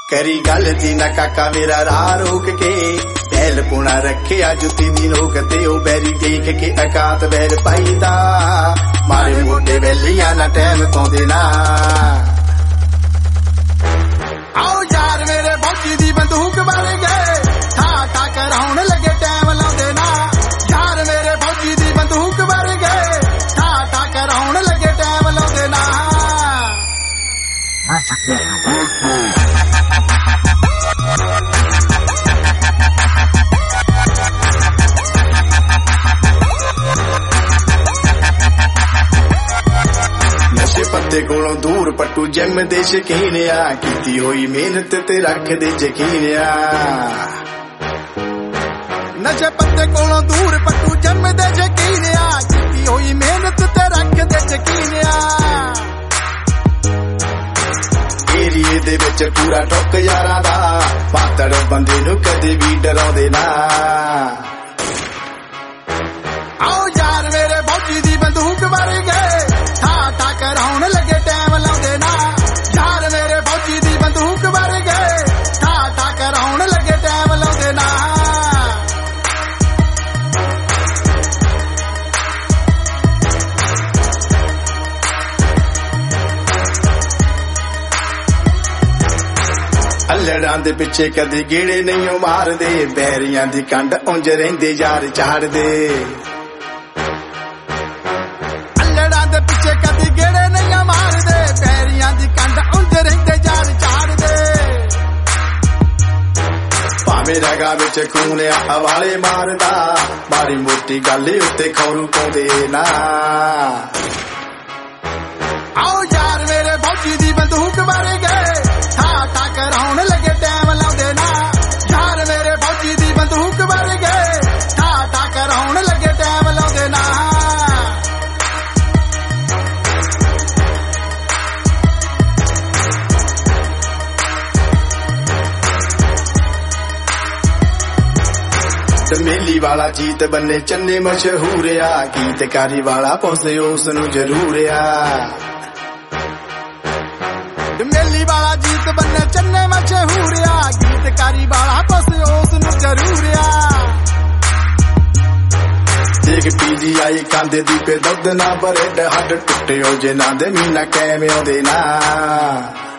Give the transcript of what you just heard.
करी गलती ना काका मेरा राह रोक के बैल पुणा रखे जुत्ती दी नोक ते ओ बैरी देख के अकात बैर पाईदा मारे मोटे बैलियां ना टैम पाउंदे ना। आओ यार मेरे भौजी दी बंदूक बन गए ठा ठा कराउण लगे टैम लाउंदे ना। यार मेरे भौजी दी बंदूक बन गए ठा ठा कराउण लगे टैम लाउंदे ना। नशे पत्ते कोलों दूर पट्टू जिम दे शकीन आ कीती होई मेहनत ते रख दे यकीन आ। नशे पत्ते कोलों दूर पट्टू जिम दे शकीन आ कीती होई मेहनत ते रख दे यकीन आ। एरिए दे विच पूरा टुक यारां दा पातड़ बंदे नूं कदे भी डराउंदे ना। आओ यार मेरे भौजी दी बंदूक मर गए ठा ठा कराउण लगे टैम लाउंदे ना। यार मेरे भौजी दी बंदूक मर गए ठा ठा कराउण लगे टैम लाउंदे ना। अल्लड़ां दे पिछे कदी गेड़े नहीं मारदे बैरियां दी कंड उंज रहिंदे यार झाड़दे। अल्लड़ां दे पिछे कदी गेड़े नहीं मारदे बैरियां दी कंड उंज रहिंदे यार झाड़दे। भावें रगा विच खून हवाले मारदा माड़ी मोटी गल उत्ते खौरू पाउंदे ना। आओ यार मेरे भौजी दी बंदूक मर गए ठा ठा कराउण लगे टैम लाउंदे ना। यार मेरे भौजी दी बंदूक मर गए ठा ठा कराउण लगे टैम लाउंदे ना। मेली वाला जीत बन्ने चन्ने मशहूर आ गीतकारी वाला पहुंचे उस नूं जरूर आ। मेली वाला जीत बन्ने चन्ने मशहूर आ गीतकारी वाला पहुंचे उस नूं जरूर आ। देख PGI खांदे दी पे दुध ना ब्रेड हड्ड टुटे हो जे ना दे मीना कैम आउंदे ना।